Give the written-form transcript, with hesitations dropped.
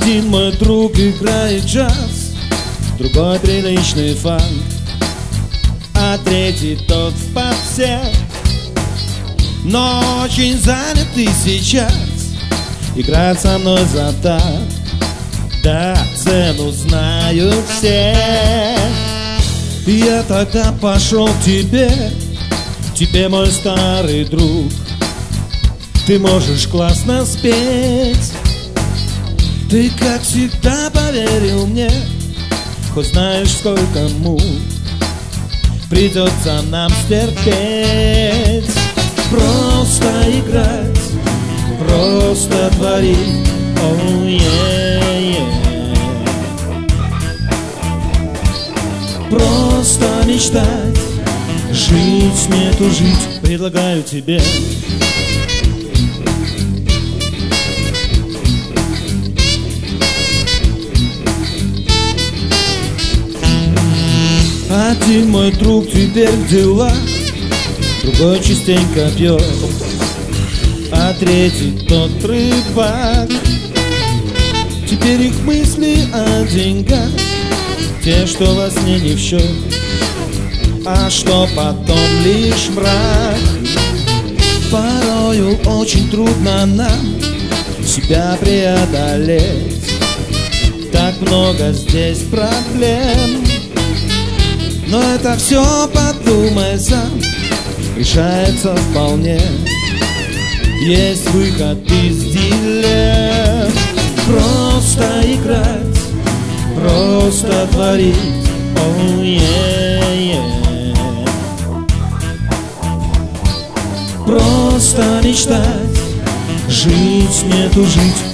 Один мой друг играет джаз, другой приличный фанк, а третий тот в попсе, но очень занятый сейчас. Играет со мной за так, да, цену знают все. Я тогда пошел к тебе, мой старый друг. Ты можешь классно спеть, ты, как всегда, поверил мне. Хоть знаешь, сколько мук придется нам стерпеть. Просто играть, просто творить, oh, yeah, yeah. Просто мечтать, жить, не тужить, предлагаю тебе. Один мой друг теперь в делах, другой частенько пьет, а третий тот рыбак. Теперь их мысли о деньгах, те, что во сне не в счет, а что потом лишь мрак. Порою очень трудно нам себя преодолеть, так много здесь проблем. Но это все, подумай сам, решается вполне. Есть выход из дилемм. Просто играть, просто творить, oh, yeah, yeah. Просто мечтать, жить, не тужить,